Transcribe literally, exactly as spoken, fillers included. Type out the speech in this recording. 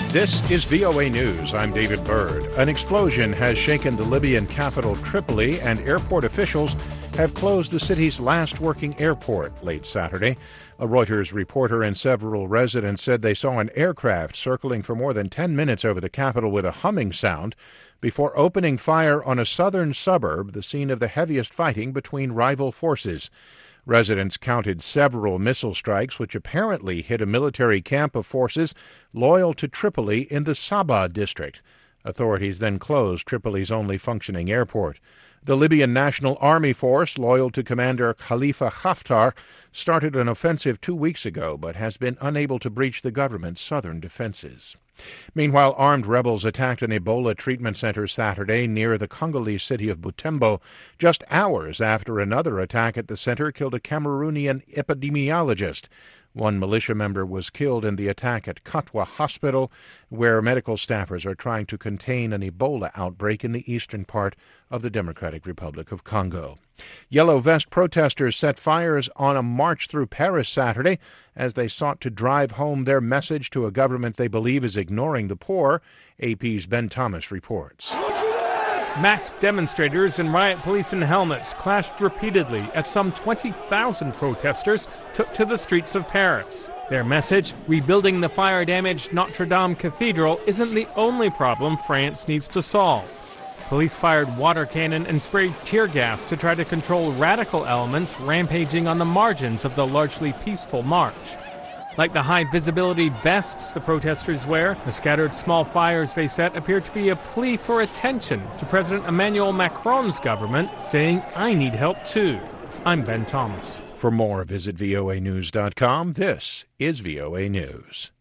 This is V O A News. I'm David Byrd. An explosion has shaken the Libyan capital Tripoli, and airport officials have closed the city's last working airport late Saturday. A Reuters reporter and several residents said they saw an aircraft circling for more than ten minutes over the capital with a humming sound before opening fire on a southern suburb, the scene of the heaviest fighting between rival forces. Residents counted several missile strikes which apparently hit a military camp of forces loyal to Tripoli in the Sabah district. Authorities then closed Tripoli's only functioning airport. The Libyan National Army Force, loyal to Commander Khalifa Haftar, started an offensive two weeks ago but has been unable to breach the government's southern defenses. Meanwhile, armed rebels attacked an Ebola treatment center Saturday near the Congolese city of Butembo, just hours after another attack at the center killed a Cameroonian epidemiologist. One militia member was killed in the attack at Katwa Hospital, where medical staffers are trying to contain an Ebola outbreak in the eastern part of the Democratic Republic of Congo. Yellow Vest protesters set fires on a march through Paris Saturday as they sought to drive home their message to a government they believe is ignoring the poor. A P's Ben Thomas reports. Masked demonstrators and riot police in helmets clashed repeatedly as some twenty thousand protesters took to the streets of Paris. Their message, rebuilding the fire-damaged Notre Dame Cathedral isn't the only problem France needs to solve. Police fired water cannon and sprayed tear gas to try to control radical elements rampaging on the margins of the largely peaceful march. Like the high-visibility vests the protesters wear, the scattered small fires they set appear to be a plea for attention to President Emmanuel Macron's government, saying, "I need help too." I'm Ben Thomas. For more, visit V O A news dot com. This is V O A News.